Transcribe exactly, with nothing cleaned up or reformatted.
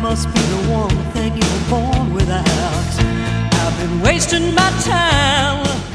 must be the one thing you were born without. I've been wasting my time